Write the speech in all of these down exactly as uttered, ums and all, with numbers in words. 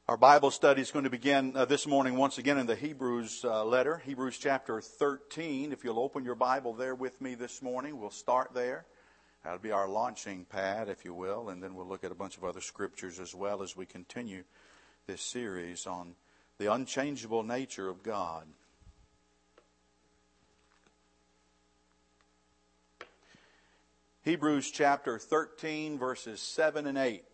Our Bible study is going to begin uh, this morning once again in the Hebrews uh, letter, Hebrews chapter thirteen. If you'll open your Bible there with me this morning, we'll start there. That'll be our launching pad, if you will, and then we'll look at a bunch of other scriptures as well as we continue this series on the unchangeable nature of God. Hebrews chapter thirteen, verses seven and eight.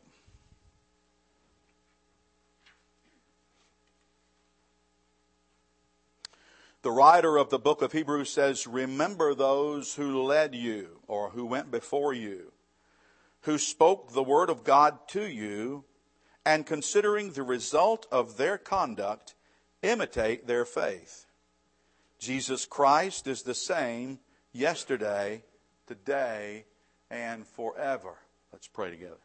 The writer of the book of Hebrews says, "Remember those who led you," or who went before you, "who spoke the word of God to you, and considering the result of their conduct, imitate their faith. Jesus Christ is the same yesterday, today, and forever." Let's pray together.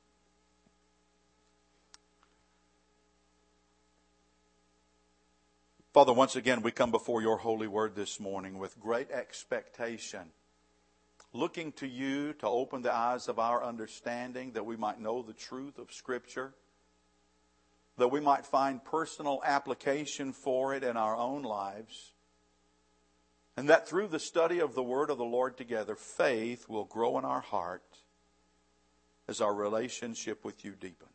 Father, once again, we come before your holy word this morning with great expectation, looking to you to open the eyes of our understanding that we might know the truth of Scripture, that we might find personal application for it in our own lives, and that through the study of the word of the Lord together, faith will grow in our heart as our relationship with you deepens.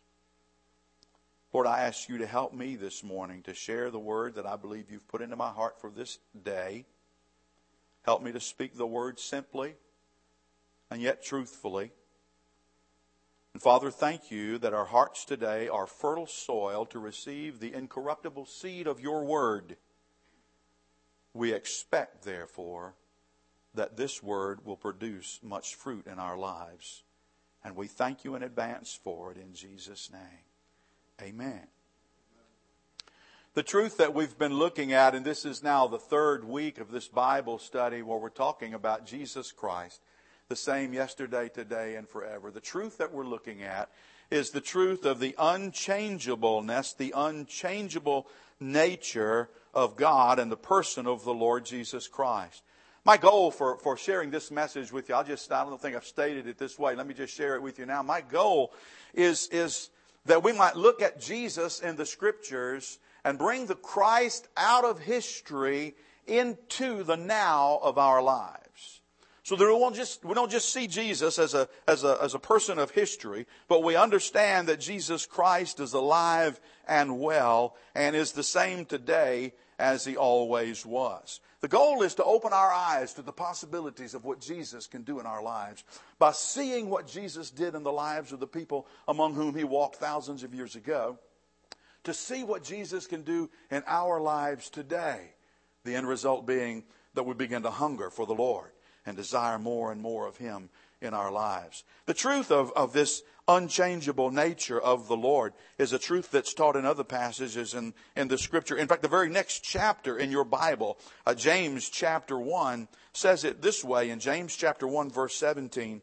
Lord, I ask you to help me this morning to share the word that I believe you've put into my heart for this day. Help me to speak the word simply and yet truthfully. And Father, thank you that our hearts today are fertile soil to receive the incorruptible seed of your word. We expect, therefore, that this word will produce much fruit in our lives. And we thank you in advance for it in Jesus' name. Amen. The truth that we've been looking at, and this is now the third week of this Bible study where we're talking about Jesus Christ, the same yesterday, today, and forever. The truth that we're looking at is the truth of the unchangeableness, the unchangeable nature of God and the person of the Lord Jesus Christ. My goal for, for sharing this message with you, I'll just, I don't think I've stated it this way. Let me just share it with you now. My goal is, is that we might look at Jesus in the Scriptures and bring the Christ out of history into the now of our lives. So that we won't just, we don't just see Jesus as a, as a, as a person of history, but we understand that Jesus Christ is alive and well and is the same today as he always was. The goal is to open our eyes to the possibilities of what Jesus can do in our lives by seeing what Jesus did in the lives of the people among whom he walked thousands of years ago, to see what Jesus can do in our lives today. The end result being that we begin to hunger for the Lord and desire more and more of him in our lives. The truth of, of this unchangeable nature of the Lord is a truth that's taught in other passages in, in the Scripture. In fact, the very next chapter in your Bible, uh, James chapter one, says it this way in James chapter one, verse seventeen.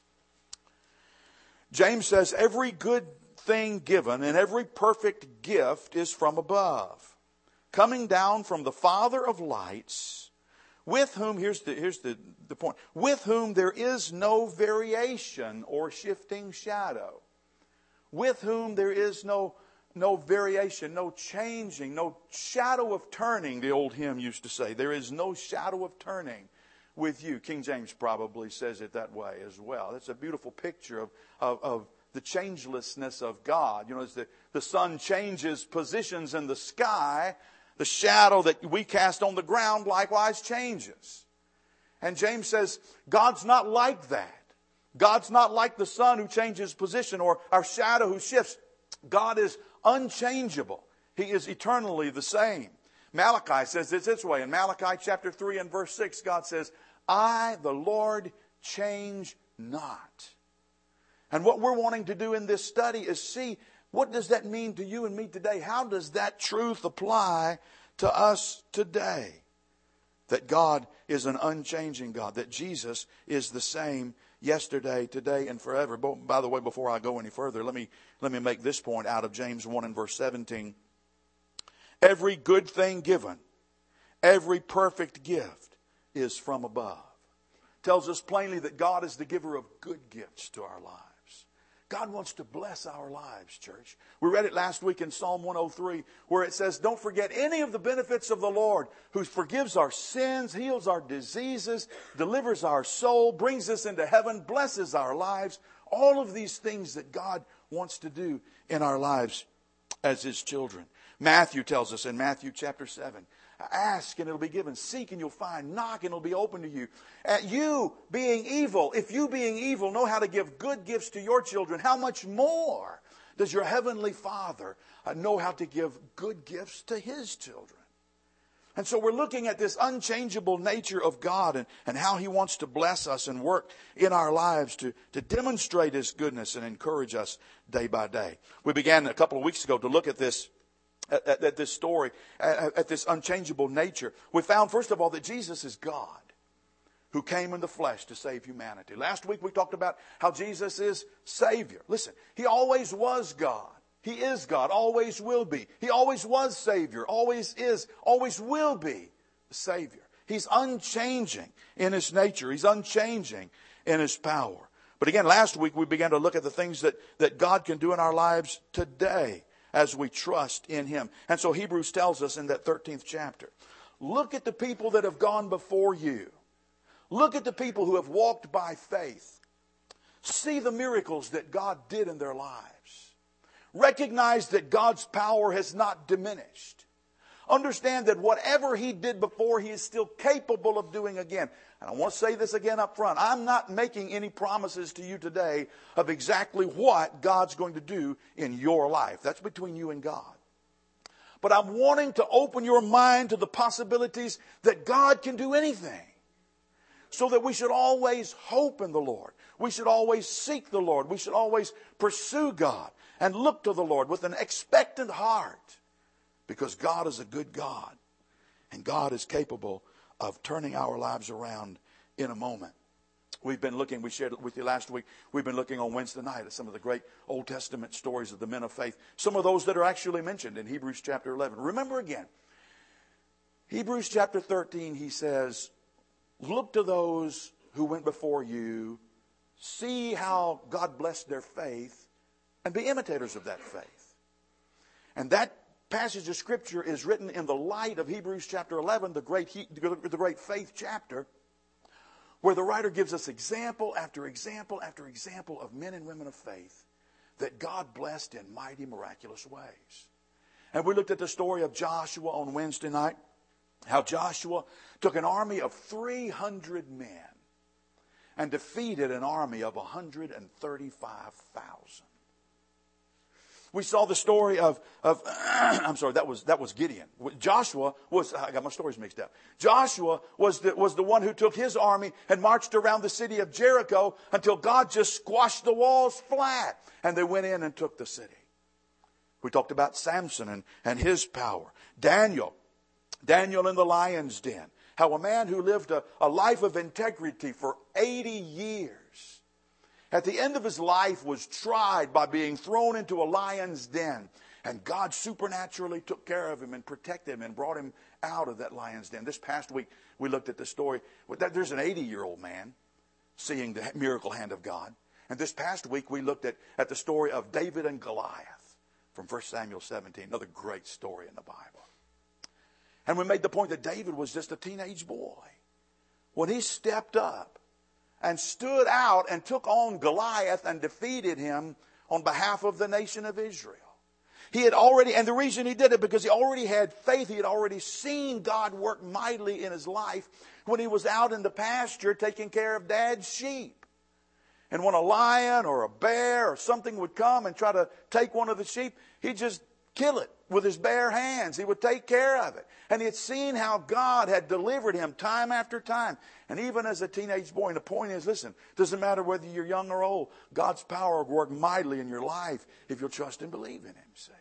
James says, "Every good thing given and every perfect gift is from above, coming down from the Father of lights, with whom," here's the, here's the, the point, "with whom there is no variation or shifting shadow." With whom there is no, no variation, no changing, no shadow of turning, the old hymn used to say. There is no shadow of turning with you. King James probably says it that way as well. That's a beautiful picture of, of, of the changelessness of God. You know, as the, the sun changes positions in the sky, the shadow that we cast on the ground likewise changes. And James says, God's not like that. God's not like the sun who changes position or our shadow who shifts. God is unchangeable. He is eternally the same. Malachi says it this way. In Malachi chapter three and verse six, God says, "I, the Lord, change not." And what we're wanting to do in this study is see, what does that mean to you and me today? How does that truth apply to us today? That God is an unchanging God. That Jesus is the same yesterday, today, and forever. By the way, before I go any further, let me, let me make this point out of James one and verse seventeen. Every good thing given, every perfect gift is from above. Tells us plainly that God is the giver of good gifts to our lives. God wants to bless our lives, church. We read it last week in Psalm one oh three, where it says, don't forget any of the benefits of the Lord, who forgives our sins, heals our diseases, delivers our soul, brings us into heaven, blesses our lives. All of these things that God wants to do in our lives as His children. Matthew tells us in Matthew chapter seven, ask and it'll be given. Seek and you'll find. Knock and it'll be open to you. At you being evil, if you being evil know how to give good gifts to your children, how much more does your heavenly Father know how to give good gifts to His children? And so we're looking at this unchangeable nature of God and, and how He wants to bless us and work in our lives to, to demonstrate His goodness and encourage us day by day. We began a couple of weeks ago to look at this At, at, at this story, at, at this unchangeable nature. We found, first of all, that Jesus is God who came in the flesh to save humanity. Last week we talked about how Jesus is Savior. Listen, He always was God. He is God, always will be. He always was Savior, always is, always will be the Savior. He's unchanging in His nature. He's unchanging in His power. But again, last week we began to look at the things that, that God can do in our lives today, as we trust in Him. And so Hebrews tells us in that thirteenth chapter, look at the people that have gone before you. Look at the people who have walked by faith. See the miracles that God did in their lives. Recognize that God's power has not diminished. Understand that whatever He did before, He is still capable of doing again. And I want to say this again up front. I'm not making any promises to you today of exactly what God's going to do in your life. That's between you and God. But I'm wanting to open your mind to the possibilities that God can do anything. So that we should always hope in the Lord. We should always seek the Lord. We should always pursue God and look to the Lord with an expectant heart. Because God is a good God. And God is capable of turning our lives around in a moment. We've been looking, we shared it with you last week, we've been looking on Wednesday night at some of the great Old Testament stories of the men of faith. Some of those that are actually mentioned in Hebrews chapter eleven. Remember again, Hebrews chapter thirteen, he says, look to those who went before you, see how God blessed their faith, and be imitators of that faith. And that passage of Scripture is written in the light of Hebrews chapter eleven, the great, the great faith chapter, where the writer gives us example after example after example of men and women of faith that God blessed in mighty, miraculous ways. And we looked at the story of Joshua on Wednesday night, how Joshua took an army of three hundred men and defeated an army of one hundred thirty-five thousand. We saw the story of, of I'm sorry, that was that was Gideon. Joshua was, I got my stories mixed up. Joshua was the, was the one who took his army and marched around the city of Jericho until God just squashed the walls flat. And they went in and took the city. We talked about Samson and, and his power. Daniel, Daniel in the lion's den. How a man who lived a, a life of integrity for eighty years, at the end of his life was tried by being thrown into a lion's den. And God supernaturally took care of him and protected him and brought him out of that lion's den. This past week, we looked at the story. There's an eighty-year-old man seeing the miracle hand of God. And this past week, we looked at, at the story of David and Goliath from First Samuel seventeen. Another great story in the Bible. And we made the point that David was just a teenage boy when he stepped up and stood out and took on Goliath and defeated him on behalf of the nation of Israel. He had already, and the reason he did it, because he already had faith. He had already seen God work mightily in his life when he was out in the pasture taking care of Dad's sheep. And when a lion or a bear or something would come and try to take one of the sheep, he'd just kill it with his bare hands. He would take care of it. And he had seen how God had delivered him time after time. And even as a teenage boy, and the point is, listen, it doesn't matter whether you're young or old, God's power will work mightily in your life if you'll trust and believe in Him, see.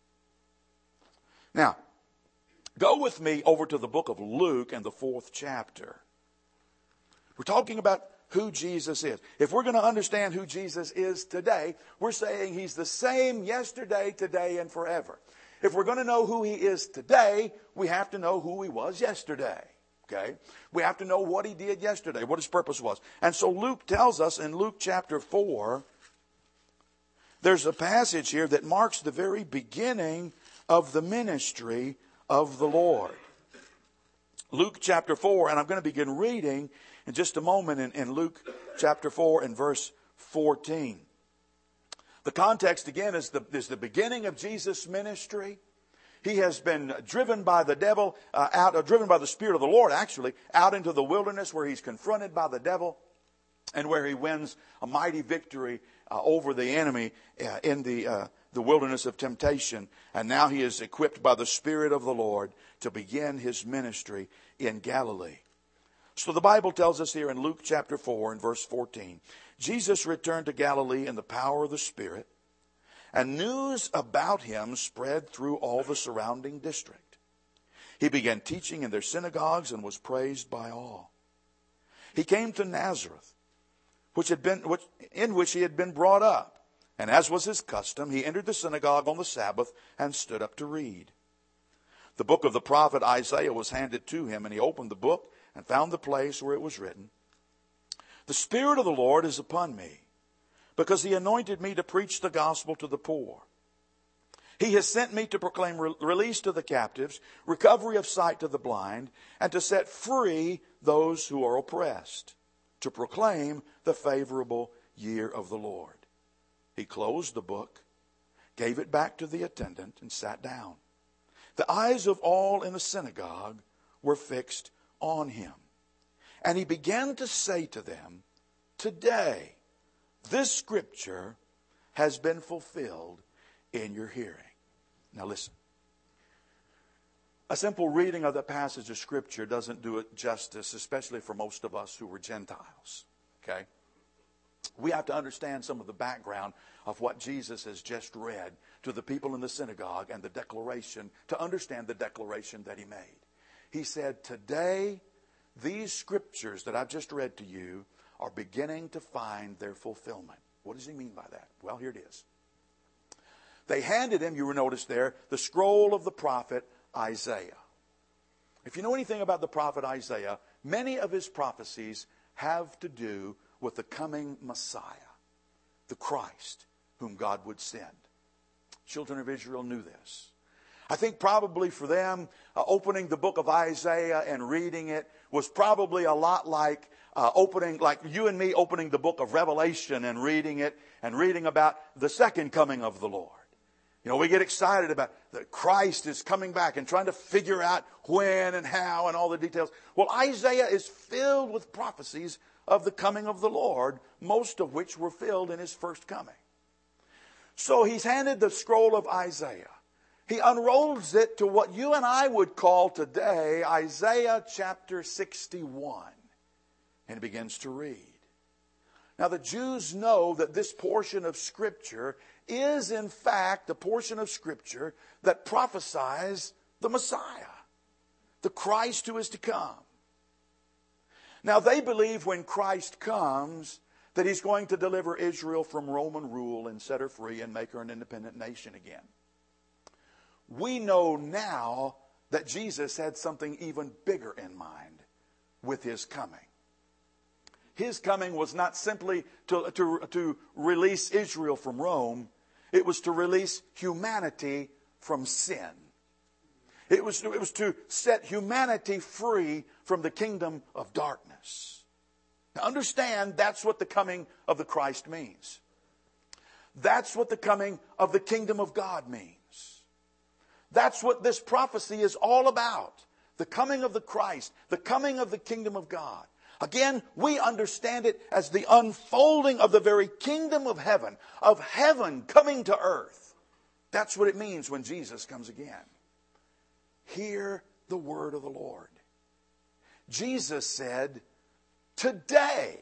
Now, go with me over to the book of Luke and the fourth chapter. We're talking about who Jesus is. If we're going to understand who Jesus is today, we're saying He's the same yesterday, today, and forever. If we're going to know who He is today, we have to know who He was yesterday. Okay? We have to know what He did yesterday, what His purpose was. And so Luke tells us in Luke chapter four, there's a passage here that marks the very beginning of the ministry of the Lord. Luke chapter four, and I'm going to begin reading in just a moment in, in Luke chapter four and verse fourteen. The context again is the, is the beginning of Jesus' ministry. He has been driven by the devil, uh, out, uh, driven by the Spirit of the Lord actually, out into the wilderness where he's confronted by the devil and where he wins a mighty victory uh, over the enemy uh, in the, uh, the wilderness of temptation. And now he is equipped by the Spirit of the Lord to begin his ministry in Galilee. So the Bible tells us here in Luke chapter four and verse fourteen, Jesus returned to Galilee in the power of the Spirit, and news about him spread through all the surrounding district. He began teaching in their synagogues and was praised by all. He came to Nazareth, which had been, which, in which he had been brought up. And as was his custom, he entered the synagogue on the Sabbath and stood up to read. The book of the prophet Isaiah was handed to him, and he opened the book and found the place where it was written, "The Spirit of the Lord is upon me, because he anointed me to preach the gospel to the poor. He has sent me to proclaim re- release to the captives, recovery of sight to the blind, and to set free those who are oppressed, to proclaim the favorable year of the Lord." He closed the book, gave it back to the attendant, and sat down. The eyes of all in the synagogue were fixed on him. And he began to say to them, "Today, this scripture has been fulfilled in your hearing." Now listen. A simple reading of the passage of scripture doesn't do it justice, especially for most of us who were Gentiles. Okay? We have to understand some of the background of what Jesus has just read to the people in the synagogue and the declaration, to understand the declaration that he made. He said, "Today, these scriptures that I've just read to you are beginning to find their fulfillment." What does he mean by that? Well, here it is. They handed him, you will notice there, the scroll of the prophet Isaiah. If you know anything about the prophet Isaiah, many of his prophecies have to do with the coming Messiah, the Christ, whom God would send. Children of Israel knew this. I think probably for them, uh, opening the book of Isaiah and reading it was probably a lot like uh, opening, like you and me opening the book of Revelation and reading it and reading about the second coming of the Lord. You know, we get excited about that Christ is coming back and trying to figure out when and how and all the details. Well, Isaiah is filled with prophecies of the coming of the Lord, most of which were filled in his first coming. So he's handed the scroll of Isaiah. He unrolls it to what you and I would call today Isaiah chapter sixty-one. And he begins to read. Now the Jews know that this portion of Scripture is in fact the portion of Scripture that prophesies the Messiah, the Christ who is to come. Now they believe when Christ comes that he's going to deliver Israel from Roman rule and set her free and make her an independent nation again. We know now that Jesus had something even bigger in mind with his coming. His coming was not simply to, to, to release Israel from Rome. It was to release humanity from sin. It was, it was to set humanity free from the kingdom of darkness. Now understand, that's what the coming of the Christ means. That's what the coming of the kingdom of God means. That's what this prophecy is all about. The coming of the Christ, the coming of the kingdom of God. Again, we understand it as the unfolding of the very kingdom of heaven, of heaven coming to earth. That's what it means when Jesus comes again. Hear the word of the Lord. Jesus said, today,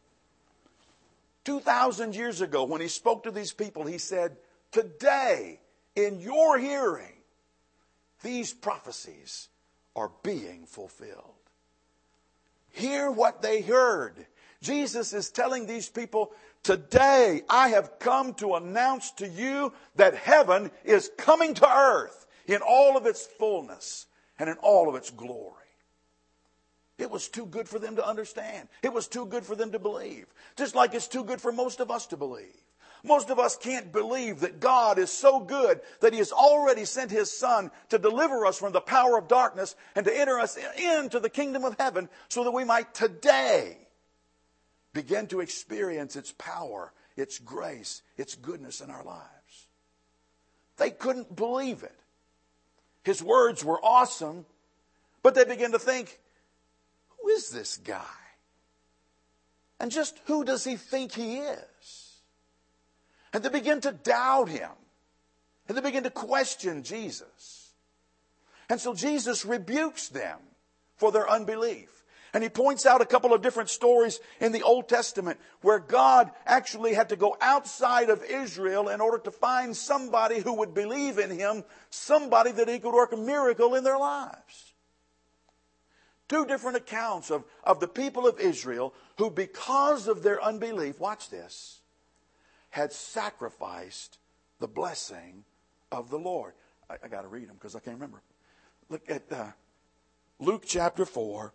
two thousand years ago, when he spoke to these people, he said, today, in your hearing, these prophecies are being fulfilled. Hear what they heard. Jesus is telling these people, today I have come to announce to you that heaven is coming to earth in all of its fullness and in all of its glory. It was too good for them to understand. It was too good for them to believe. Just like it's too good for most of us to believe. Most of us can't believe that God is so good that He has already sent His Son to deliver us from the power of darkness and to enter us into the kingdom of heaven so that we might today begin to experience its power, its grace, its goodness in our lives. They couldn't believe it. His words were awesome, but they began to think, who is this guy? And just who does he think he is? And they begin to doubt Him. And they begin to question Jesus. And so Jesus rebukes them for their unbelief. And He points out a couple of different stories in the Old Testament where God actually had to go outside of Israel in order to find somebody who would believe in Him, somebody that He could work a miracle in their lives. Two different accounts of, of the people of Israel who, because of their unbelief, watch this, had sacrificed the blessing of the Lord. I, I got to read them because I can't remember. Look at uh, Luke chapter four.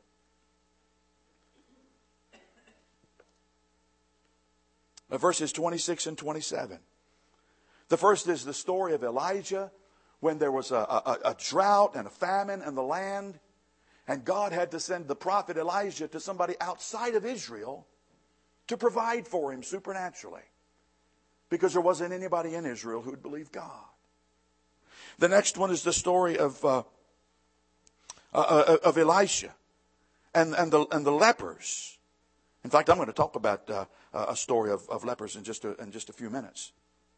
Verses twenty-six and twenty-seven. The first is the story of Elijah when there was a, a, a drought and a famine in the land. And God had to send the prophet Elijah to somebody outside of Israel to provide for him supernaturally. Because there wasn't anybody in Israel who would believe God. The next one is the story of uh, uh, of Elisha and, and, the, and the lepers. In fact, I'm going to talk about uh, a story of, of lepers in just, a, in just a few minutes.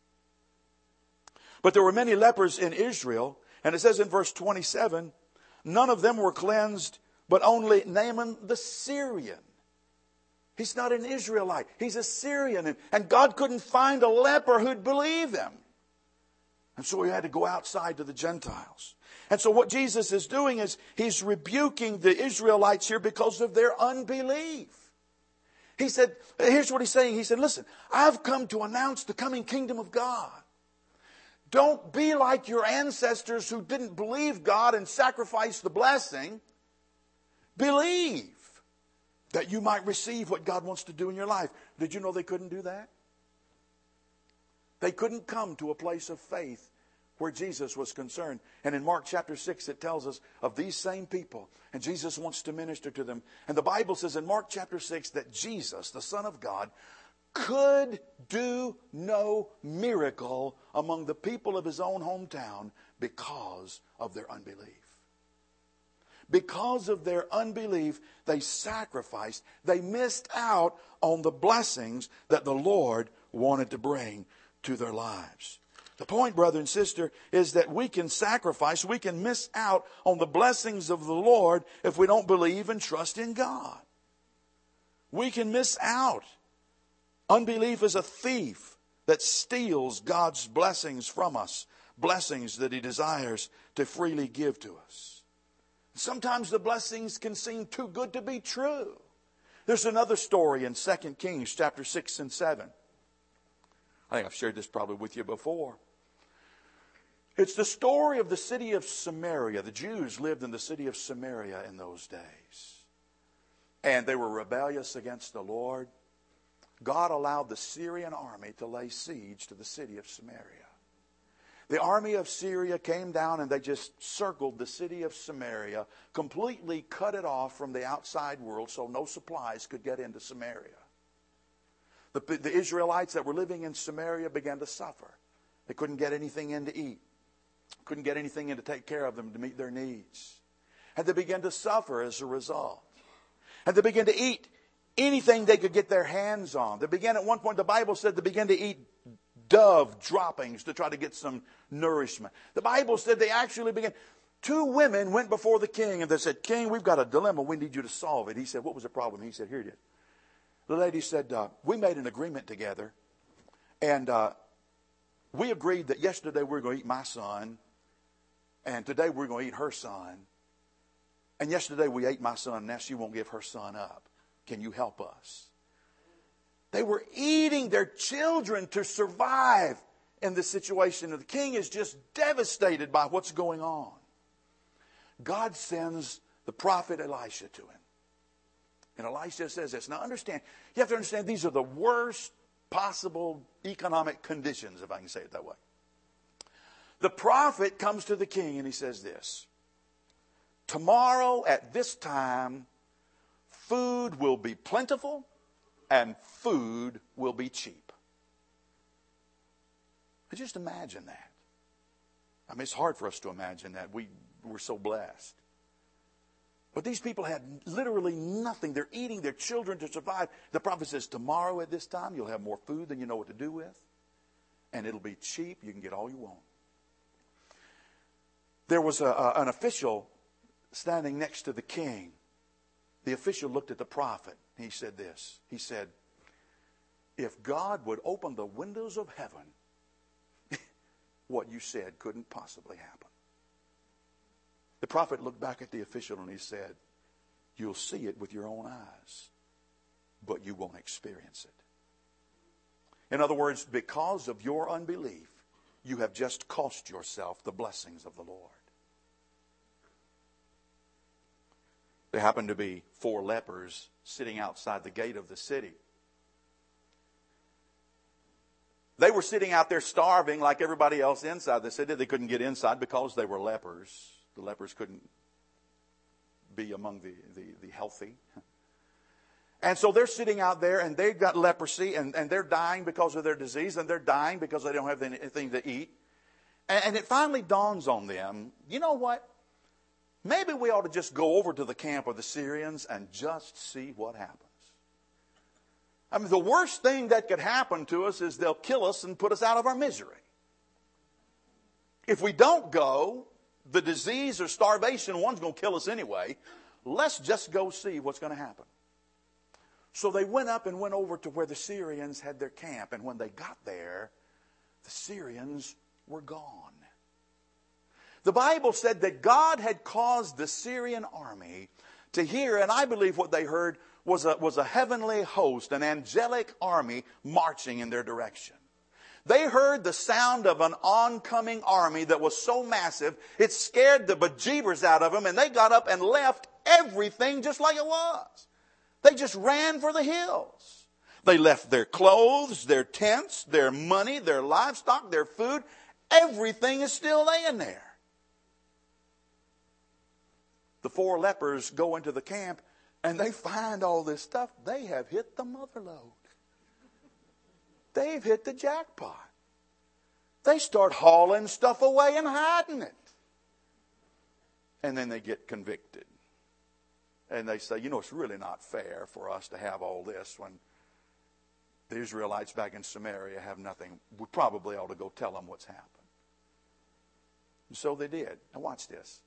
But there were many lepers in Israel. And it says in verse twenty-seven, none of them were cleansed, but only Naaman the Syrian. He's not an Israelite. He's a Syrian. And, and God couldn't find a leper who'd believe Him. And so He had to go outside to the Gentiles. And so what Jesus is doing is He's rebuking the Israelites here because of their unbelief. He said, here's what He's saying. He said, listen, I've come to announce the coming kingdom of God. Don't be like your ancestors who didn't believe God and sacrificed the blessing. Believe that you might receive what God wants to do in your life. Did you know they couldn't do that? They couldn't come to a place of faith where Jesus was concerned. And in Mark chapter six, it tells us of these same people. And Jesus wants to minister to them. And the Bible says in Mark chapter six that Jesus, the Son of God, could do no miracle among the people of His own hometown because of their unbelief. Because of their unbelief, they sacrificed, they missed out on the blessings that the Lord wanted to bring to their lives. The point, brother and sister, is that we can sacrifice, we can miss out on the blessings of the Lord if we don't believe and trust in God. We can miss out. Unbelief is a thief that steals God's blessings from us, blessings that He desires to freely give to us. Sometimes the blessings can seem too good to be true. There's another story in Second Kings chapter six and seven. I think I've shared this probably with you before. It's the story of the city of Samaria. The Jews lived in the city of Samaria in those days. And they were rebellious against the Lord. God allowed the Syrian army to lay siege to the city of Samaria. The army of Syria came down and they just circled the city of Samaria, completely cut it off from the outside world so no supplies could get into Samaria. The, the Israelites that were living in Samaria began to suffer. They couldn't get anything in to eat. Couldn't get anything in to take care of them to meet their needs. And they began to suffer as a result. And they began to eat anything they could get their hands on. They began at one point, the Bible said they began to eat dove droppings to try to get some nourishment. The Bible said they actually began. Two women went before the king and they said, King, we've got a dilemma. We need you to solve it. He said, what was the problem? He said, here it is. The lady said, uh, we made an agreement together. And uh, we agreed that yesterday we were going to eat my son. And today we're going to eat her son. And yesterday we ate my son. Now she won't give her son up. Can you help us? They were eating their children to survive in this situation. And the king is just devastated by what's going on. God sends the prophet Elisha to him. And Elisha says this. Now understand, you have to understand these are the worst possible economic conditions, if I can say it that way. The prophet comes to the king and he says this: tomorrow at this time, food will be plentiful and food will be cheap. But just imagine that. I mean, it's hard for us to imagine that. We, we're so blessed. But these people had literally nothing. They're eating their children to survive. The prophet says, tomorrow at this time, you'll have more food than you know what to do with. And it'll be cheap. You can get all you want. There was a, a, an official standing next to the king. The official looked at the prophet. He said this. He said, if God would open the windows of heaven, what you said couldn't possibly happen. The prophet looked back at the official and he said, you'll see it with your own eyes, but you won't experience it. In other words, because of your unbelief, you have just cost yourself the blessings of the Lord. There happened to be four lepers sitting outside the gate of the city. They were sitting out there starving like everybody else inside the city. They couldn't get inside because they were lepers. The lepers couldn't be among the, the, the healthy. And so they're sitting out there and they've got leprosy and, and they're dying because of their disease and they're dying because they don't have anything to eat. And, and it finally dawns on them, you know what? Maybe we ought to just go over to the camp of the Syrians and just see what happens. I mean, the worst thing that could happen to us is they'll kill us and put us out of our misery. If we don't go, the disease or starvation, one's going to kill us anyway. Let's just go see what's going to happen. So they went up and went over to where the Syrians had their camp. And when they got there, the Syrians were gone. The Bible said that God had caused the Syrian army to hear, and I believe what they heard was a, was a heavenly host, an angelic army marching in their direction. They heard the sound of an oncoming army that was so massive, it scared the bejeebers out of them, and they got up and left everything just like it was. They just ran for the hills. They left their clothes, their tents, their money, their livestock, their food. Everything is still laying there. The four lepers go into the camp and they find all this stuff. They have hit the mother lode. They've hit the jackpot. They start hauling stuff away and hiding it. And then they get convicted. And they say, you know, it's really not fair for us to have all this when the Israelites back in Samaria have nothing. We probably ought to go tell them what's happened. And so they did. Now watch this.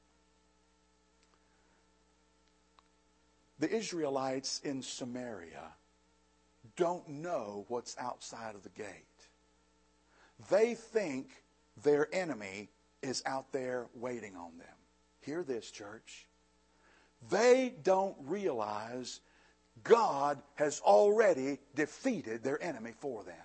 The Israelites in Samaria don't know what's outside of the gate. They think their enemy is out there waiting on them. Hear this, church. They don't realize God has already defeated their enemy for them.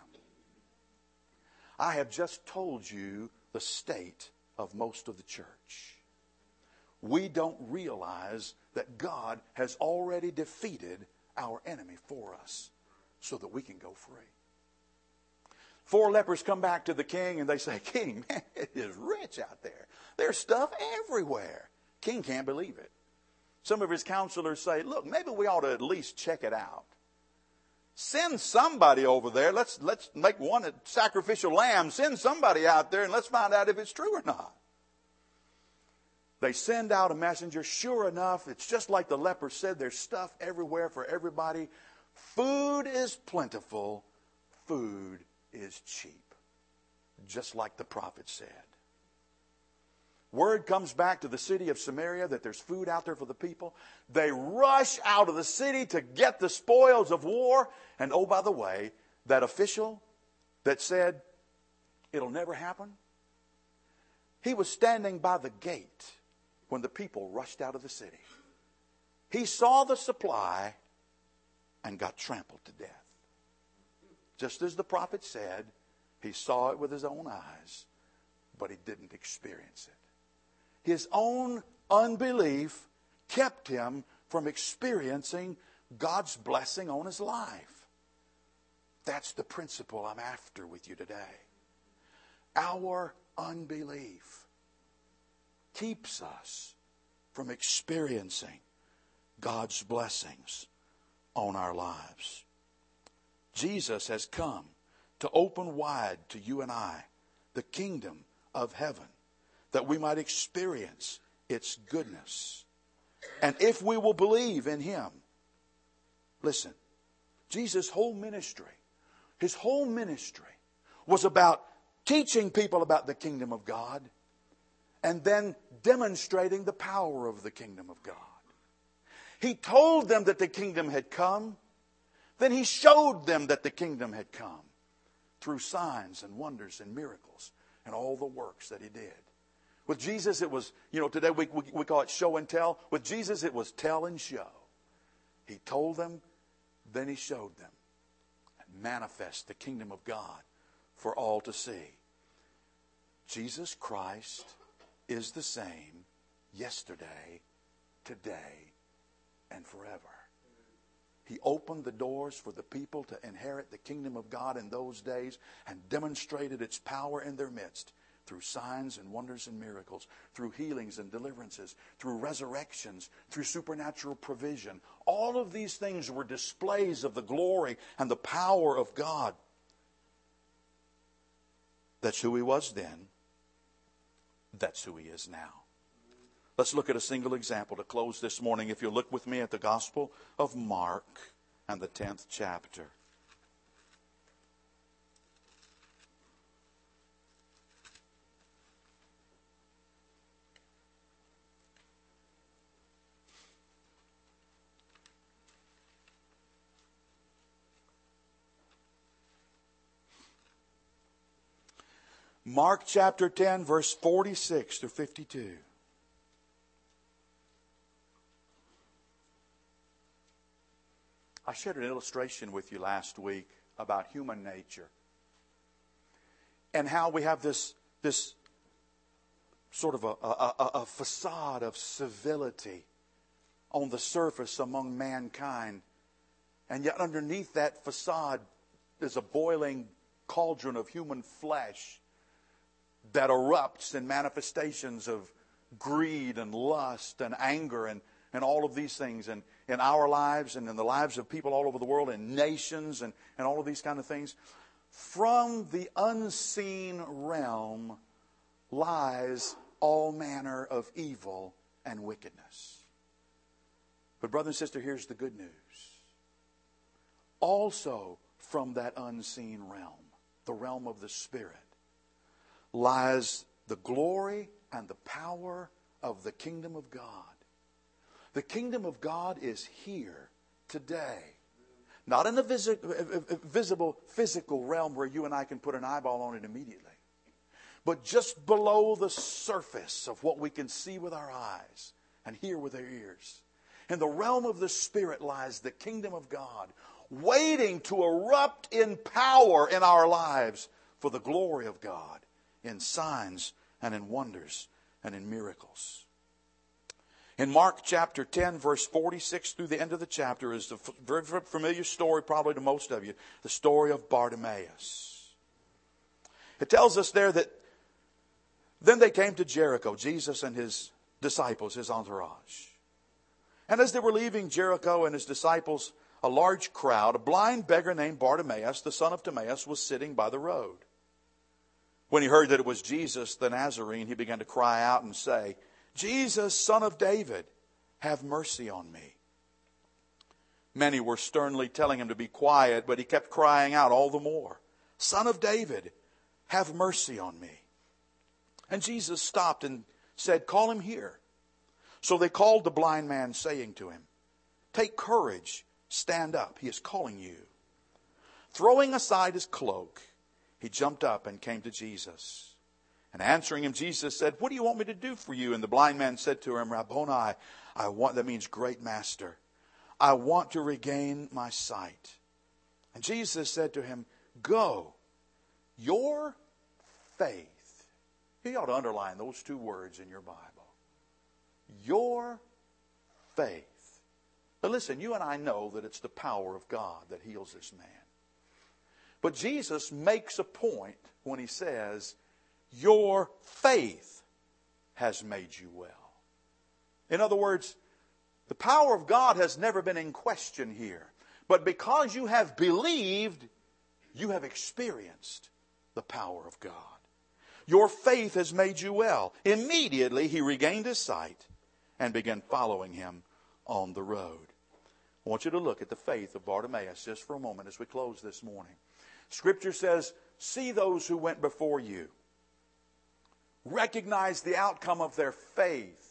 I have just told you the state of most of the church. We don't realize that God has already defeated our enemy for us so that we can go free. Four lepers come back to the king and they say, King, man, it is rich out there. There's stuff everywhere. King can't believe it. Some of his counselors say, look, maybe we ought to at least check it out. Send somebody over there. Let's, let's make one a sacrificial lamb. Send somebody out there and let's find out if it's true or not. They send out a messenger. Sure enough, it's just like the leper said. There's stuff everywhere for everybody. Food is plentiful. Food is cheap. Just like the prophet said. Word comes back to the city of Samaria that there's food out there for the people. They rush out of the city to get the spoils of war. And oh, by the way, that official that said it'll never happen, he was standing by the gate when the people rushed out of the city. He saw the supply and got trampled to death. Just as the prophet said, he saw it with his own eyes, but he didn't experience it. His own unbelief kept him from experiencing God's blessing on his life. That's the principle I'm after with you today. Our unbelief keeps us from experiencing God's blessings on our lives. Jesus has come to open wide to you and I the kingdom of heaven, that we might experience its goodness. And if we will believe in Him, listen, Jesus' whole ministry, His whole ministry was about teaching people about the kingdom of God and then demonstrating the power of the kingdom of God. He told them that the kingdom had come. Then He showed them that the kingdom had come through signs and wonders and miracles and all the works that He did. With Jesus, it was, you know, today we, we, we call it show and tell. With Jesus, it was tell and show. He told them, then He showed them. And manifest the kingdom of God for all to see. Jesus Christ is the same yesterday, today, and forever. He opened the doors for the people to inherit the kingdom of God in those days and demonstrated its power in their midst through signs and wonders and miracles, through healings and deliverances, through resurrections, through supernatural provision. All of these things were displays of the glory and the power of God. That's who He was then. That's who He is now. Let's look at a single example to close this morning. If you'll look with me at the Gospel of Mark and the tenth chapter. Mark chapter ten, verse forty-six to fifty-two. I shared an illustration with you last week about human nature and how we have this, this sort of a, a, a facade of civility on the surface among mankind. And yet underneath that facade is a boiling cauldron of human flesh that erupts in manifestations of greed and lust and anger and, and all of these things in, in our lives and in the lives of people all over the world and nations and, and all of these kind of things. From the unseen realm lies all manner of evil and wickedness. But brother and sister, here's the good news. Also from that unseen realm, the realm of the Spirit, lies the glory and the power of the kingdom of God. The kingdom of God is here today. Not in the visi- visible physical realm where you and I can put an eyeball on it immediately. But just below the surface of what we can see with our eyes and hear with our ears. In the realm of the Spirit lies the kingdom of God, waiting to erupt in power in our lives for the glory of God, in signs and in wonders and in miracles. In Mark chapter ten, verse forty-six through the end of the chapter is the very familiar story probably to most of you, the story of Bartimaeus. It tells us there that then they came to Jericho, Jesus and his disciples, his entourage. And as they were leaving Jericho and his disciples, a large crowd, a blind beggar named Bartimaeus, the son of Timaeus, was sitting by the road. When he heard that it was Jesus the Nazarene, he began to cry out and say, "Jesus, Son of David, have mercy on me." Many were sternly telling him to be quiet, but he kept crying out all the more, "Son of David, have mercy on me." And Jesus stopped and said, "Call him here." So they called the blind man, saying to him, "Take courage, stand up, he is calling you." Throwing aside his cloak, he jumped up and came to Jesus. And answering him, Jesus said, "What do you want me to do for you?" And the blind man said to him, "Rabboni," I want, that means great master, "I want to regain my sight." And Jesus said to him, "Go, your faith." You ought to underline those two words in your Bible. Your faith. But listen, you and I know that it's the power of God that heals this man. But Jesus makes a point when he says, your faith has made you well. In other words, the power of God has never been in question here. But because you have believed, you have experienced the power of God. Your faith has made you well. Immediately he regained his sight and began following him on the road. I want you to look at the faith of Bartimaeus just for a moment as we close this morning. Scripture says, see those who went before you. Recognize the outcome of their faith.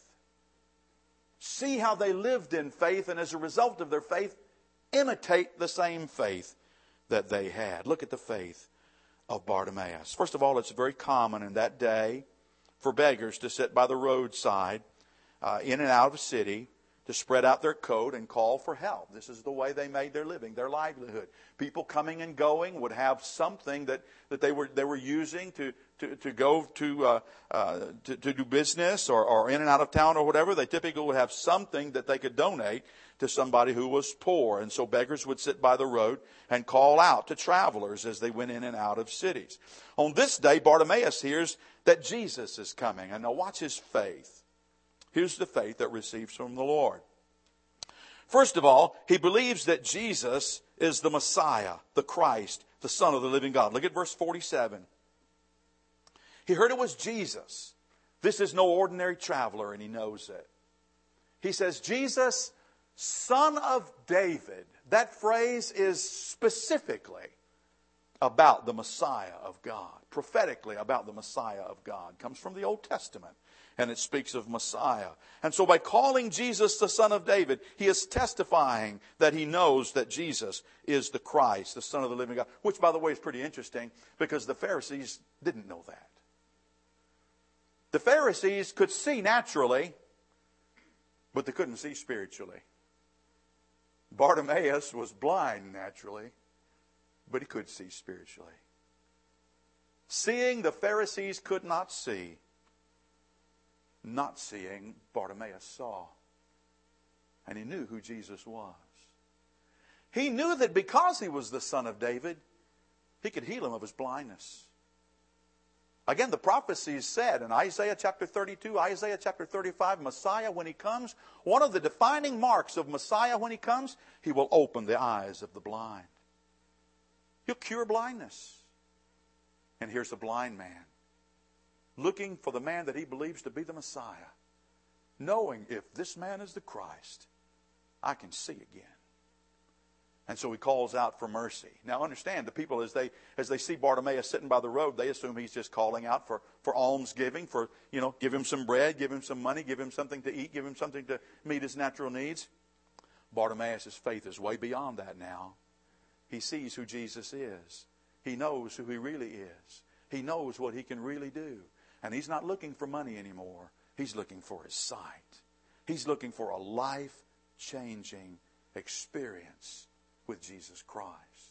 See how they lived in faith, and as a result of their faith, imitate the same faith that they had. Look at the faith of Bartimaeus. First of all, it's very common in that day for beggars to sit by the roadside uh, in and out of a city, to spread out their coat and call for help. This is the way they made their living, their livelihood. People coming and going would have something that, that they were they were using to to, to go to, uh, uh, to to do business or, or in and out of town or whatever. They typically would have something that they could donate to somebody who was poor. And so beggars would sit by the road and call out to travelers as they went in and out of cities. On this day, Bartimaeus hears that Jesus is coming. And now watch his faith. Here's the faith that receives from the Lord. First of all, he believes that Jesus is the Messiah, the Christ, the Son of the living God. Look at verse forty-seven. He heard it was Jesus. This is no ordinary traveler, and he knows it. He says, Jesus, Son of David. That phrase is specifically about the Messiah of God. Prophetically about the Messiah of God. Comes from the Old Testament. And it speaks of Messiah. And so by calling Jesus the Son of David, he is testifying that he knows that Jesus is the Christ, the Son of the living God. Which, by the way, is pretty interesting because the Pharisees didn't know that. The Pharisees could see naturally, but they couldn't see spiritually. Bartimaeus was blind naturally, but he could see spiritually. Seeing the Pharisees could not see. Not seeing, Bartimaeus saw. And he knew who Jesus was. He knew that because he was the Son of David, he could heal him of his blindness. Again, the prophecies said in Isaiah chapter thirty-two, Isaiah chapter thirty-five, Messiah, when he comes, one of the defining marks of Messiah when he comes, he will open the eyes of the blind. He'll cure blindness. And here's a blind man, looking for the man that he believes to be the Messiah, knowing if this man is the Christ, I can see again. And so he calls out for mercy. Now understand, the people, as they as they see Bartimaeus sitting by the road, they assume he's just calling out for, for almsgiving, for, you know, give him some bread, give him some money, give him something to eat, give him something to meet his natural needs. Bartimaeus' faith is way beyond that now. He sees who Jesus is. He knows who he really is. He knows what he can really do. And he's not looking for money anymore. He's looking for his sight. He's looking for a life-changing experience with Jesus Christ.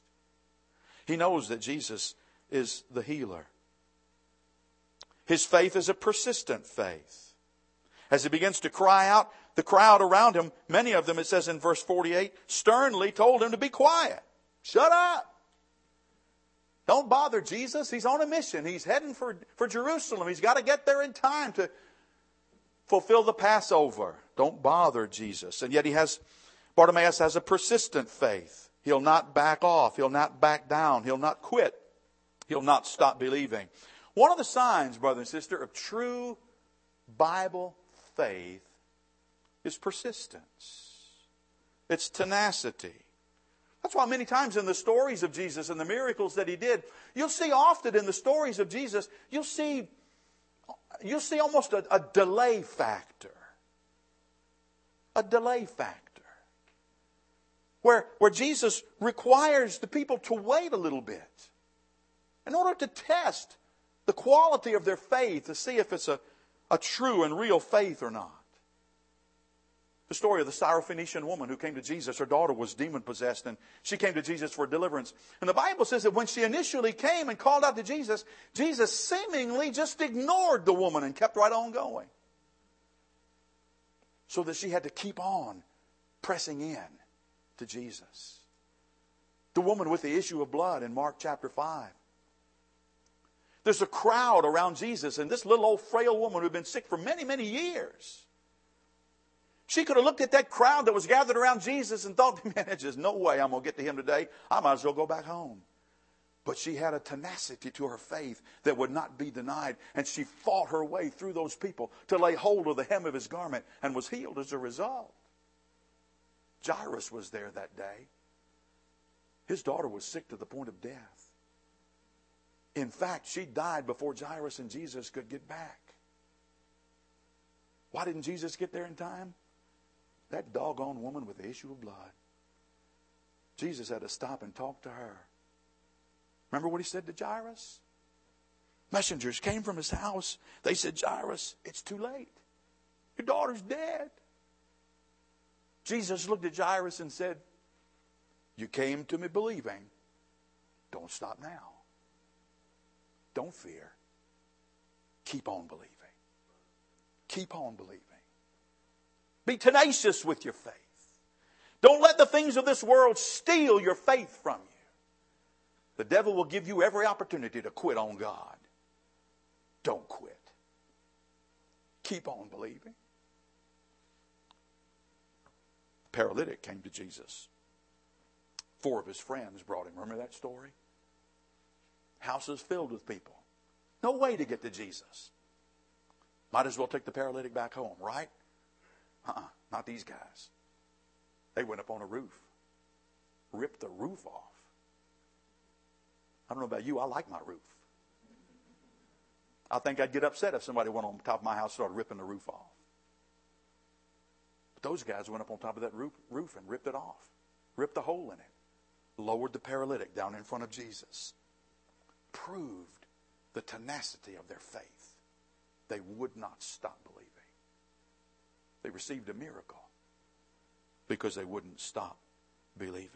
He knows that Jesus is the healer. His faith is a persistent faith. As he begins to cry out, the crowd around him, many of them, it says in verse forty-eight, sternly told him to be quiet. Shut up. Don't bother Jesus. He's on a mission. He's heading for, for Jerusalem. He's got to get there in time to fulfill the Passover. Don't bother Jesus. And yet he has, Bartimaeus has a persistent faith. He'll not back off. He'll not back down. He'll not quit. He'll not stop believing. One of the signs, brother and sister, of true Bible faith is persistence. It's tenacity. That's why many times in the stories of Jesus and the miracles that he did, you'll see often in the stories of Jesus, you'll see, you'll see almost a, a delay factor. A delay factor. Where, where Jesus requires the people to wait a little bit in order to test the quality of their faith, to see if it's a, a true and real faith or not. The story of the Syrophoenician woman who came to Jesus. Her daughter was demon-possessed, and she came to Jesus for deliverance. And the Bible says that when she initially came and called out to Jesus, Jesus seemingly just ignored the woman and kept right on going. So that she had to keep on pressing in to Jesus. The woman with the issue of blood in Mark chapter five. There's a crowd around Jesus, and this little old frail woman who had been sick for many, many years. She could have looked at that crowd that was gathered around Jesus and thought, man, there's just no way I'm going to get to him today. I might as well go back home. But she had a tenacity to her faith that would not be denied. And she fought her way through those people to lay hold of the hem of his garment and was healed as a result. Jairus was there that day. His daughter was sick to the point of death. In fact, she died before Jairus and Jesus could get back. Why didn't Jesus get there in time? That doggone woman with the issue of blood. Jesus had to stop and talk to her. Remember what he said to Jairus? Messengers came from his house. They said, Jairus, it's too late. Your daughter's dead. Jesus looked at Jairus and said, you came to me believing. Don't stop now. Don't fear. Keep on believing. Keep on believing. Be tenacious with your faith. Don't let the things of this world steal your faith from you. The devil will give you every opportunity to quit on God. Don't quit. Keep on believing. The paralytic came to Jesus. Four of his friends brought him. Remember that story? Houses filled with people. No way to get to Jesus. Might as well take the paralytic back home, right? Uh-uh, not these guys. They went up on a roof. Ripped the roof off. I don't know about you, I like my roof. I think I'd get upset if somebody went on top of my house and started ripping the roof off. But those guys went up on top of that roof, roof and ripped it off. Ripped a hole in it. Lowered the paralytic down in front of Jesus. Proved the tenacity of their faith. They would not stop believing. They received a miracle because they wouldn't stop believing.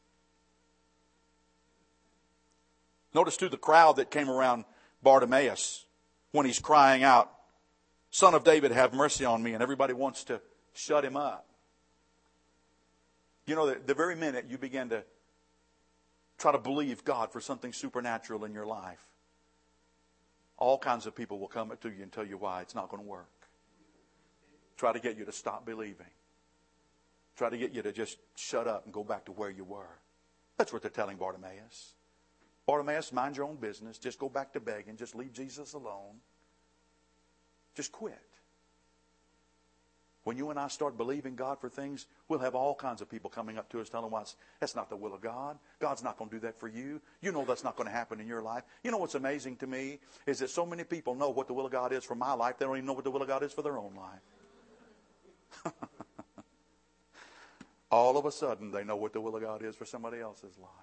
Notice too the crowd that came around Bartimaeus when he's crying out, Son of David, have mercy on me. And everybody wants to shut him up. You know, the, the very minute you begin to try to believe God for something supernatural in your life, all kinds of people will come up to you and tell you why it's not going to work. Try to get you to stop believing. Try to get you to just shut up and go back to where you were. That's what they're telling Bartimaeus. Bartimaeus, mind your own business. Just go back to begging. Just leave Jesus alone. Just quit. When you and I start believing God for things, we'll have all kinds of people coming up to us telling us, that's not the will of God. God's not going to do that for you. You know that's not going to happen in your life. You know what's amazing to me is that so many people know what the will of God is for my life. They don't even know what the will of God is for their own life. All of a sudden, they know what the will of God is for somebody else's life.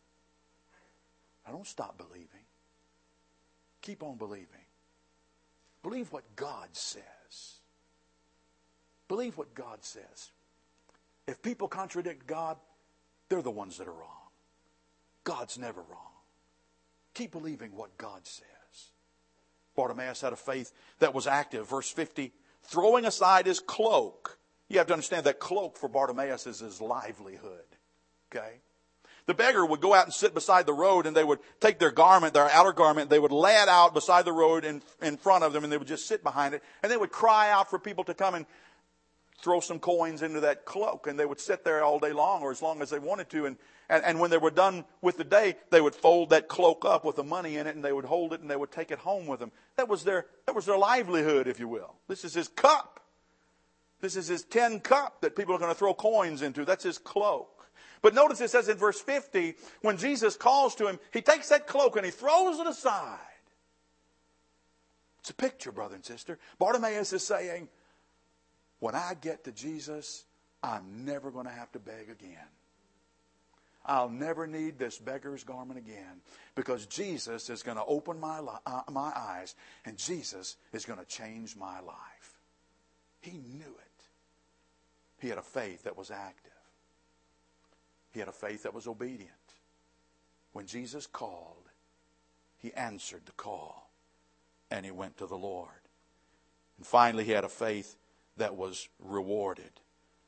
I don't stop believing. Keep on believing. Believe what God says. Believe what God says. If people contradict God, they're the ones that are wrong. God's never wrong. Keep believing what God says. Bartimaeus had a faith that was active. Verse fifty, throwing aside his cloak. You have to understand that cloak for Bartimaeus is his livelihood. Okay? The beggar would go out and sit beside the road, and they would take their garment, their outer garment, they would lay it out beside the road in, in front of them, and they would just sit behind it. And they would cry out for people to come and throw some coins into that cloak. And they would sit there all day long, or as long as they wanted to. And, and, and when they were done with the day, they would fold that cloak up with the money in it, and they would hold it, and they would take it home with them. That was their, that was their livelihood, if you will. This is his cup. This is his tin cup that people are going to throw coins into. That's his cloak. But notice it says in verse fifty, when Jesus calls to him, he takes that cloak and he throws it aside. It's a picture, brother and sister. Bartimaeus is saying, when I get to Jesus, I'm never going to have to beg again. I'll never need this beggar's garment again, because Jesus is going to open my, li- uh, my eyes, and Jesus is going to change my life. He knew it. He had a faith that was active. He had a faith that was obedient. When Jesus called, he answered the call, and he went to the Lord. And finally, he had a faith that was rewarded.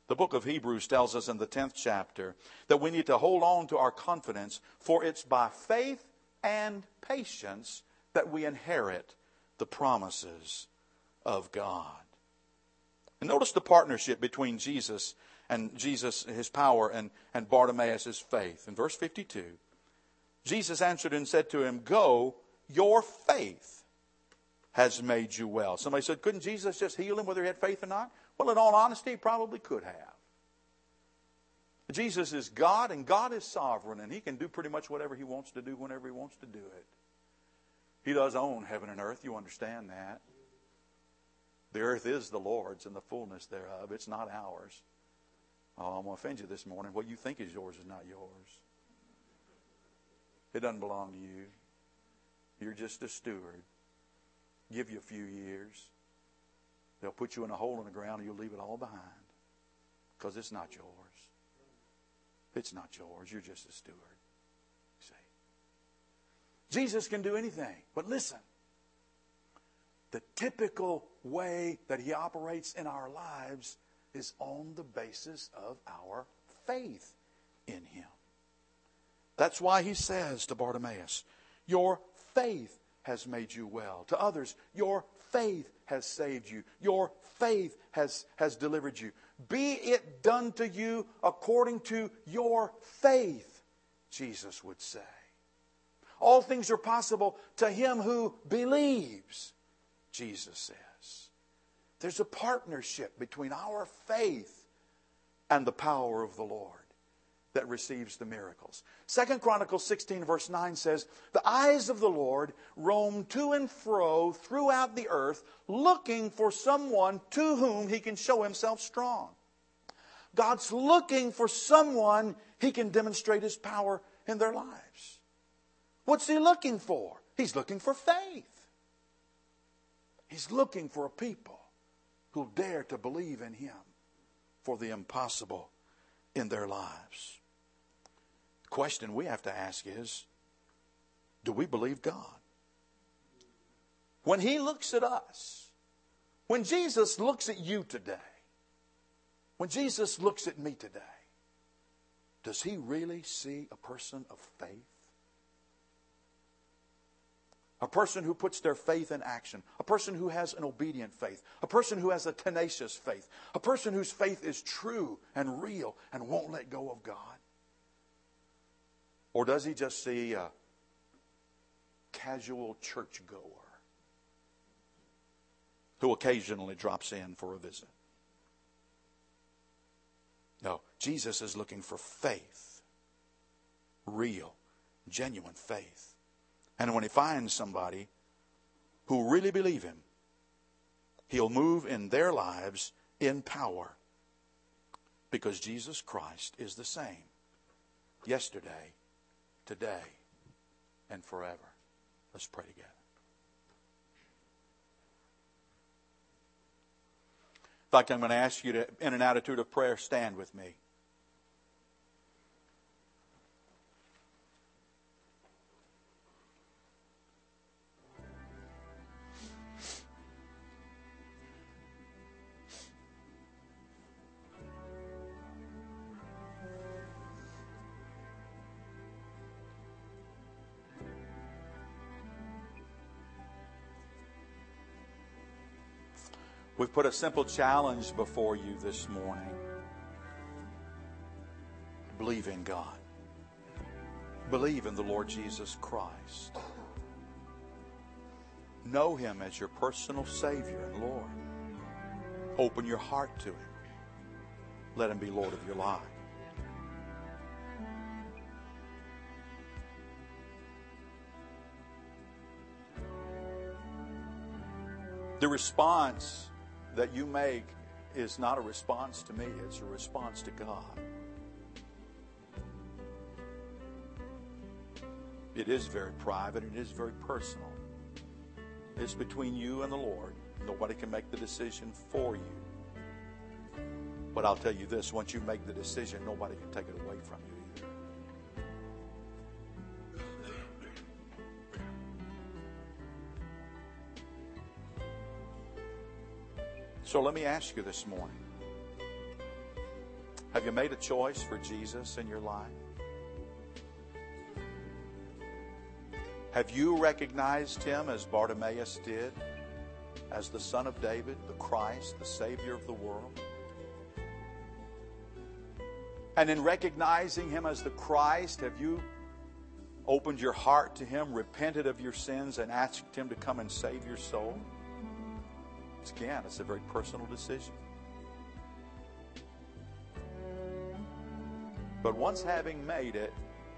The book of Hebrews tells us in the tenth chapter that we need to hold on to our confidence, for it's by faith and patience that we inherit the promises of God. And notice the partnership between Jesus and Jesus, his power, and, and Bartimaeus' faith. In verse fifty-two, Jesus answered and said to him, "Go, your faith has made you well." Somebody said, couldn't Jesus just heal him whether he had faith or not? Well, in all honesty, he probably could have. Jesus is God, and God is sovereign, and he can do pretty much whatever he wants to do whenever he wants to do it. He does own heaven and earth. You understand that. The earth is the Lord's and the fullness thereof. It's not ours. Oh, I'm going to offend you this morning. What you think is yours is not yours. It doesn't belong to you. You're just a steward. Give you a few years. They'll put you in a hole in the ground and you'll leave it all behind. Because it's not yours. It's not yours. You're just a steward. See? Jesus can do anything. But listen. The typical way that he operates in our lives is on the basis of our faith in him. That's why he says to Bartimaeus, "Your faith has made you well." To others, "Your faith has saved you. Your faith has, has delivered you. Be it done to you according to your faith," Jesus would say. All things are possible to him who believes, Jesus says. There's a partnership between our faith and the power of the Lord that receives the miracles. Second Chronicles sixteen verse nine says, "The eyes of the Lord roam to and fro throughout the earth, looking for someone to whom he can show himself strong." God's looking for someone he can demonstrate his power in their lives. What's he looking for? He's looking for faith. He's looking for a people who dare to believe in him for the impossible in their lives. The question we have to ask is, do we believe God? When he looks at us, when Jesus looks at you today, when Jesus looks at me today, does he really see a person of faith? A person who puts their faith in action. A person who has an obedient faith. A person who has a tenacious faith. A person whose faith is true and real and won't let go of God. Or does he just see a casual churchgoer who occasionally drops in for a visit? No, Jesus is looking for faith. Real, genuine faith. And when he finds somebody who really believe him, he'll move in their lives in power. Because Jesus Christ is the same yesterday, today, and forever. Let's pray together. In fact, I'm going to ask you to, in an attitude of prayer, stand with me. We've put a simple challenge before you this morning. Believe in God. Believe in the Lord Jesus Christ. Know him as your personal Savior and Lord. Open your heart to him. Let him be Lord of your life. The response that you make is not a response to me. It's a response to God. It is very private. It is very personal. It's between you and the Lord. Nobody can make the decision for you. But I'll tell you this, once you make the decision, nobody can take it away from you either. So let me ask you this morning, Have you made a choice for Jesus in your life? Have you recognized Him as Bartimaeus did, as the Son of David, the Christ, the Savior of the world? And in recognizing Him as the Christ, have you opened your heart to Him, repented of your sins, and asked Him to come and save your soul? Again, it's a very personal decision. But once having made it,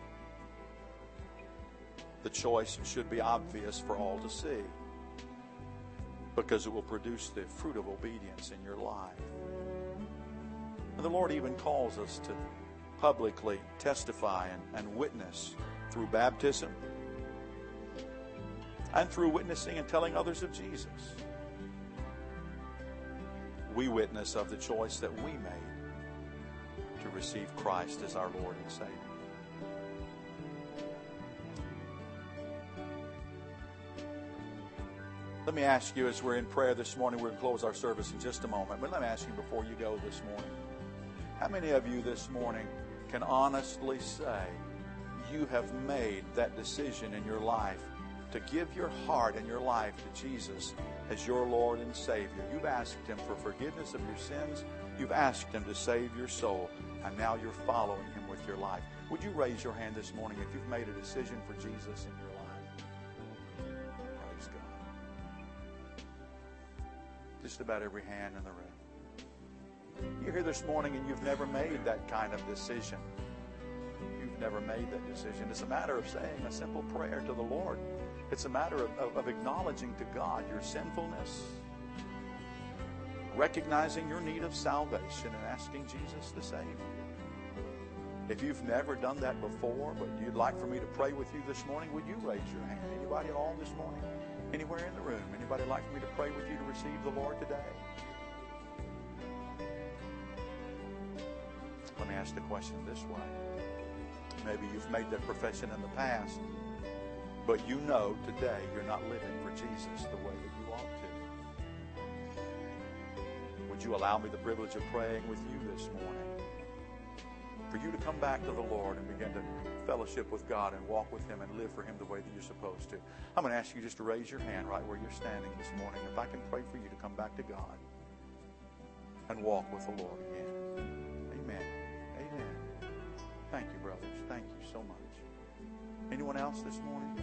the choice should be obvious for all to see, because it will produce the fruit of obedience in your life. And the Lord even calls us to publicly testify and, and witness through baptism and through witnessing and telling others of Jesus. We witness of the choice that we made to receive Christ as our Lord and Savior. Let me ask you, as we're in prayer this morning, we're going to close our service in just a moment, but let me ask you before you go this morning, how many of you this morning can honestly say you have made that decision in your life to give your heart and your life to Jesus as your Lord and Savior? You've asked Him for forgiveness of your sins. You've asked Him to save your soul, and now you're following Him with your life. Would you raise your hand this morning if you've made a decision for Jesus in your life? Praise God. Just about every hand in the room. You're here this morning and you've never made that kind of decision. You've never made that decision. It's a matter of saying a simple prayer to the Lord. It's a matter of, of, of acknowledging to God your sinfulness, recognizing your need of salvation, and asking Jesus to save you. If you've never done that before, but you'd like for me to pray with you this morning, would you raise your hand? Anybody at all this morning? Anywhere in the room? Anybody like for me to pray with you to receive the Lord today? Let me ask the question this way. Maybe you've made that profession in the past, but you know today you're not living for Jesus the way that you ought to. Would you allow me the privilege of praying with you this morning, for you to come back to the Lord and begin to fellowship with God and walk with Him and live for Him the way that you're supposed to? I'm going to ask you just to raise your hand right where you're standing this morning, if I can pray for you to come back to God and walk with the Lord again. Amen. Amen. Thank you, brothers. Thank you so much. Anyone else this morning?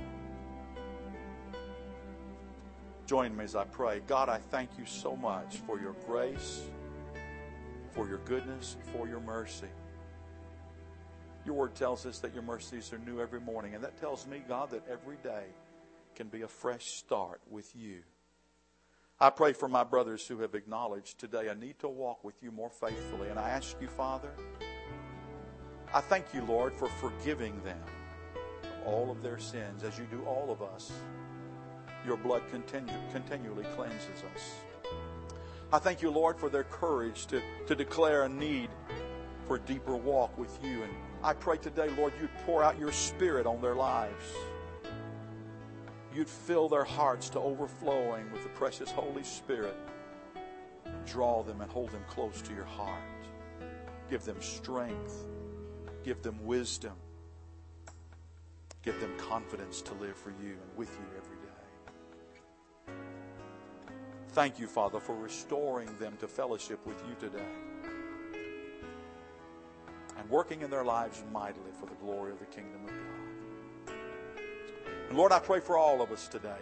Join me as I pray. God, I thank you so much for your grace, for your goodness, for your mercy. Your word tells us that your mercies are new every morning. And that tells me, God, that every day can be a fresh start with you. I pray for my brothers who have acknowledged today a need to walk with you more faithfully. And I ask you, Father, I thank you, Lord, for forgiving them of all of their sins, as you do all of us. Your blood continue, continually cleanses us. I thank you, Lord, for their courage to, to declare a need for a deeper walk with you. And I pray today, Lord, you'd pour out your Spirit on their lives. You'd fill their hearts to overflowing with the precious Holy Spirit. Draw them and hold them close to your heart. Give them strength. Give them wisdom. Give them confidence to live for you and with you every day. Thank you, Father, for restoring them to fellowship with you today and working in their lives mightily for the glory of the kingdom of God. And Lord, I pray for all of us today,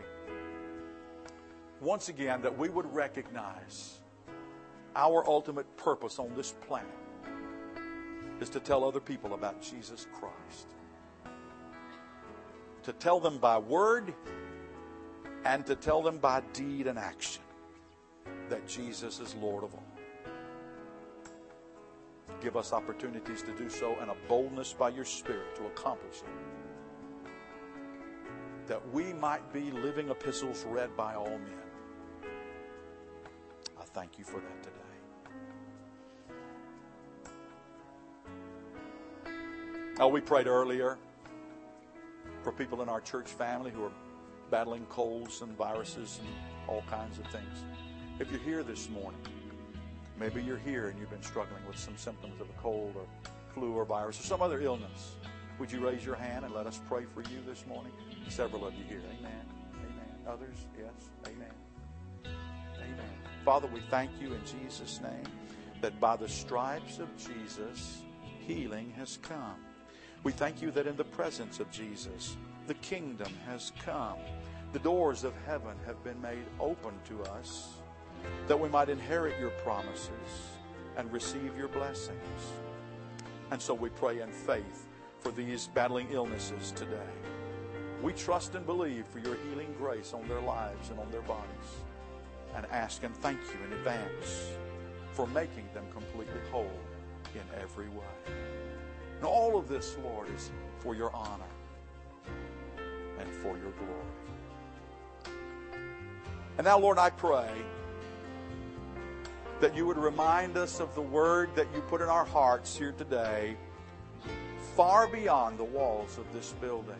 once again, that we would recognize our ultimate purpose on this planet is to tell other people about Jesus Christ. To tell them by word and to tell them by deed and action that Jesus is Lord of all. Give us opportunities to do so and a boldness by your Spirit to accomplish it. That we might be living epistles read by all men. I thank you for that today. Oh, we prayed earlier for people in our church family who are battling colds and viruses and all kinds of things. If you're here this morning, Maybe you're here and you've been struggling with some symptoms of a cold or flu or virus or some other illness. Would you raise your hand and let us pray for you this morning? Several of you here. Amen. Amen. Others? Yes. Amen. Amen. Father, we thank you in Jesus' name that by the stripes of Jesus, healing has come. We thank you that in the presence of Jesus, the kingdom has come. The doors of heaven have been made open to us that we might inherit your promises and receive your blessings. And so we pray in faith for these battling illnesses today. We trust and believe for your healing grace on their lives and on their bodies, and ask and thank you in advance for making them completely whole in every way. And all of this, Lord, is for your honor and for your glory. And now, Lord, I pray that you would remind us of the word that you put in our hearts here today, far beyond the walls of this building,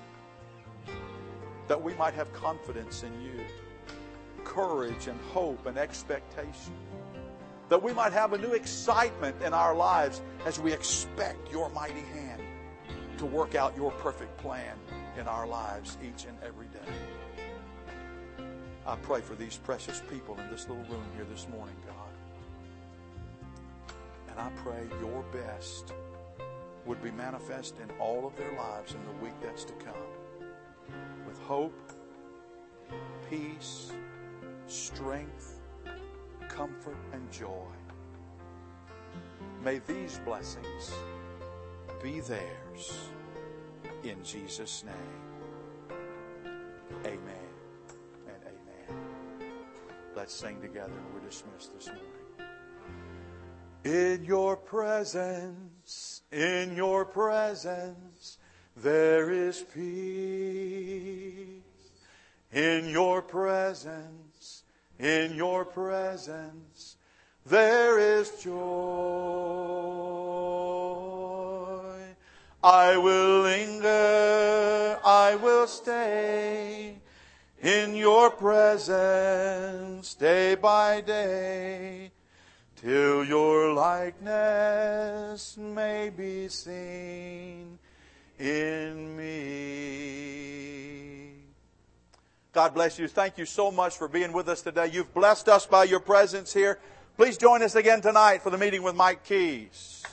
that we might have confidence in you, courage and hope and expectation, that we might have a new excitement in our lives as we expect your mighty hand to work out your perfect plan in our lives each and every day. I pray for these precious people in this little room here this morning, God. And I pray your best would be manifest in all of their lives in the week that's to come. With hope, peace, strength, comfort, and joy. May these blessings be theirs in Jesus' name. Amen and amen. Let's sing together. We're dismissed this morning. In your presence, in your presence, there is peace. In your presence, in your presence, there is joy. I will linger, I will stay in your presence day by day, till your likeness may be seen in me. God bless you. Thank you so much for being with us today. You've blessed us by your presence here. Please join us again tonight for the meeting with Mike Keys.